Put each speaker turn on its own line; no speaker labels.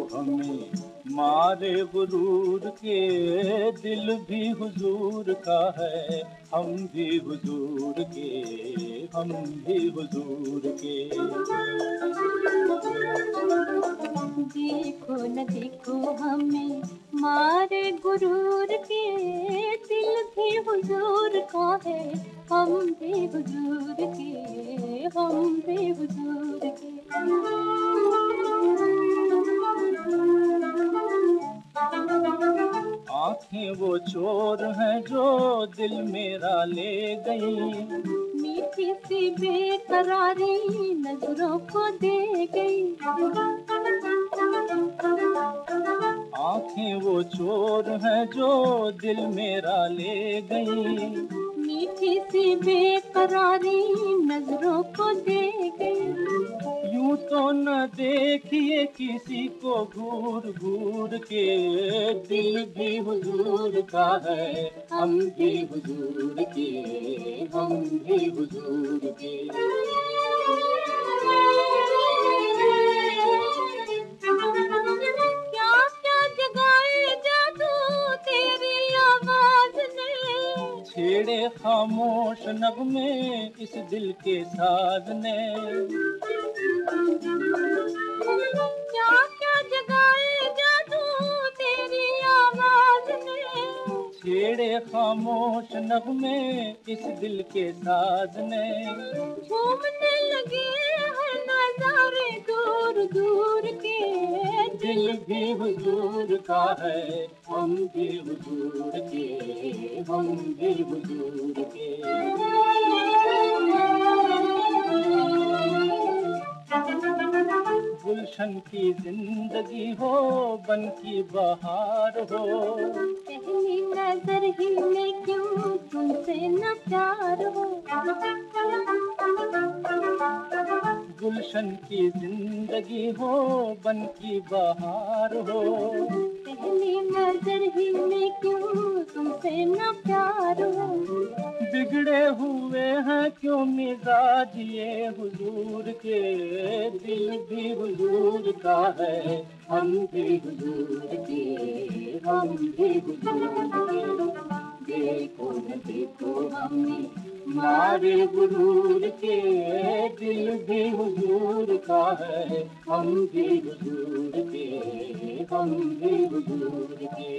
हमें मारे गुरूर के, दिल भी हुजूर का है, हम भी हुजूर के, हम भी हुजूर के।
देखो न देखो हमें मारे गुरूर के, दिल भी हुजूर का है, हम भी हुजूर के, हम भी हुजूर के।
आँखें वो चोर हैं जो दिल मेरा ले गई,
मीठी सी बेकरारी नजरों को दे गई।
आँखें वो चोर हैं जो दिल मेरा ले गई,
मीठी सी बेकरारी नजरों को दे गई।
यूं तो न देखिए किसी को घूर घूर के, दिल भी हुजूर का है, हम भी हुजूर के, हम भी हुजूर के।
क्या क्या जगाए जादू तेरी आवाज ने,
छेड़े खामोश नगमे इस दिल के साज ने,
क्या क्या जगाए जादू तेरी आवाज ने,
छेड़े खामोश नगमे इस दिल के साज ने।
झूमने लगे हैं नजारे दूर दूर के,
दिल भी हुजूर का है, हम भी हुजूर के, हम भी हुजूर के। गुलशन की जिंदगी हो, बन की बहार हो,
पहली नजर ही में क्यों तुमसे न प्यार हो।
गुलशन की जिंदगी हो, बन की बहार हो,
पहली नजर ही में क्यों तुमसे न प्यार हो।
बिगड़े हुए हैं क्यों मिजाज ये हुजूर के, दिल भी हुजूर का है, हम भी हुजूर के, हम भी हुजूर के। देखो न देखो हमें मारे गुरूर के, दिल भी हुजूर का है, हम भी हुजूर के, हम भी हुजूर के।